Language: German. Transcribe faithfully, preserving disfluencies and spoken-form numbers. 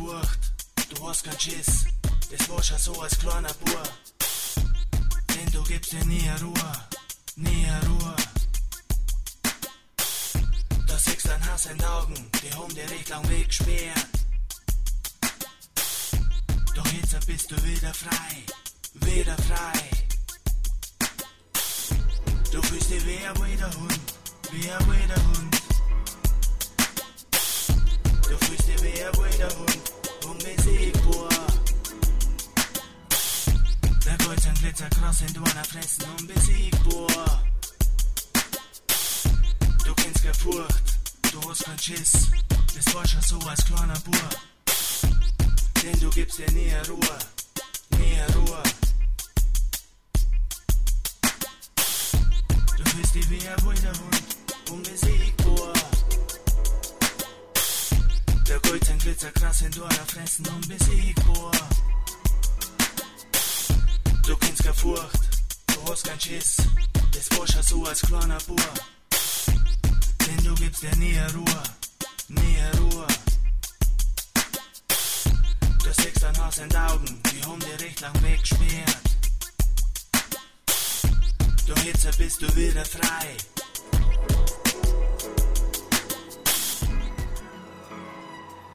Furcht, du hast kein Schiss, das war schon so als kleiner Bub. Denn du gibst dir nie Ruhe, nie Ruhe. Da siehst du einen Hass in den Augen, die haben dir recht lang weggesperrt. Doch jetzt bist du wieder frei, wieder frei. Du fühlst dich wie ein wilder Hund, wie ein wilder Hund. Du fühlst dich wie ein wilder Hund, unbesiegbar. Der Golds und Glitzerkross in deiner Fressen, unbesiegbar. Du kennst keine Furcht, du hast keinen Schiss, das war schon so als kleiner Bub. Denn du gibst dir nie Ruhe, nie Ruhe. Du fühlst dich wie ein wilder Hund, unbesiegbar. Der Golds und Glitzerkrass in deiner Fressen, unbesiegbar. Du kennst keine Furcht, du hast keinen Schiss, das war schon so als kleiner Bub. Denn du gibst dir nie Ruhe, nie Ruhe. Du siehst ein Hass in den Augen, die haben dir recht lang weggesperrt. Doch jetzt bist du wieder frei,